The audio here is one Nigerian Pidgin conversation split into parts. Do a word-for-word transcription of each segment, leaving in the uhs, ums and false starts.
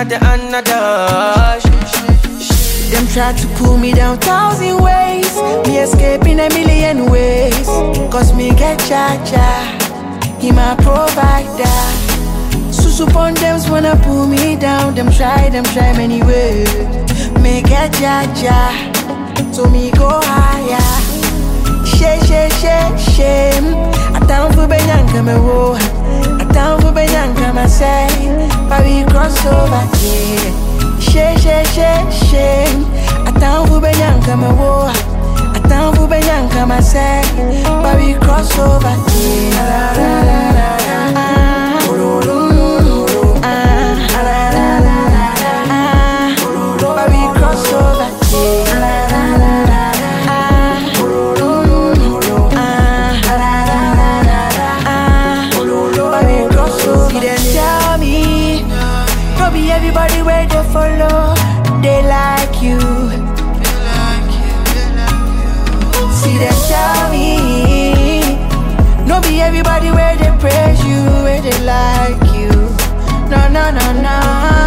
got the another. Them try to pull me down thousand ways. Me escaping a million ways. Cause me get cha-cha. He my provider. Susu pon them wanna pull me down. Them try, them try many ways. Me get cha-cha. So me go higher. Shame, shame, shame, shame. I down for Benyanka me wo. I down for Benyanka me say. But we cross over, yeah. Shame, shame, shame, shame. I down for Benyanka me wo. I down for Benyanka me say. But we cross over, yeah. La, la, la, la, la. Ah, lo, lo, lo, lo. Ah, la, la, la, la, la. Ah, but we cross over, yeah. La, la, la, la, la. Ah, lo, lo, lo, lo. Ah, la, la, la, la, la. Ah, but we cross over. See them tell me, no be everybody where they follow, they like you. See them tell me, no be everybody where they praise you, where they like you. No, no, no, no.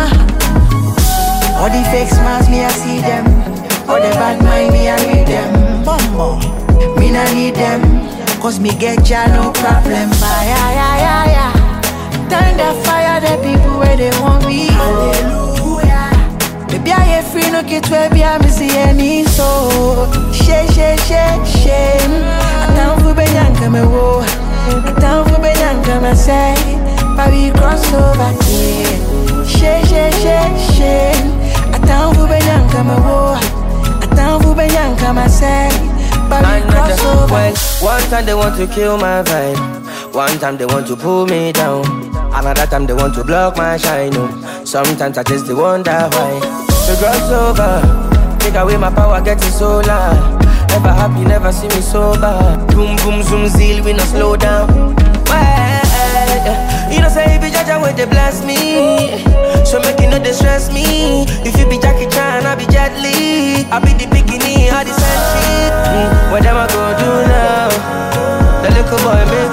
All the fake smiles, me I see them. All the bad mind, me I read them. Bumbo, me not need them. Cause me get ya no problem. Bye, yeah, yeah, yeah, yeah. Turn the fire, the people where they want me. Hallelujah. Baby, I ain't free, no get where be, I'm see any so. Shame, shame, shame, shame. I down for Benyanka me wo. I down for Benyanka me say. But we cross over, yeah. Shame, shame, shame, shame. I down for Benyanka me wo. I down for Benyanka me say. But we cross over. Well, one time they want to kill my vibe. One time they want to pull me down. Another time they want to block my shine. Oh. Sometimes I just they wonder why. So cross over, take away my power, getting solar. Never happy, never see me sober. Boom, boom, zoom, zeal, we no slow down. Well, you know say if you judge way they bless me. So make you know they stress me. If you be Jackie Chan, I be Jet Li. I be the bikini, all the sand shit. Mm, what am I gonna do now? The little boy make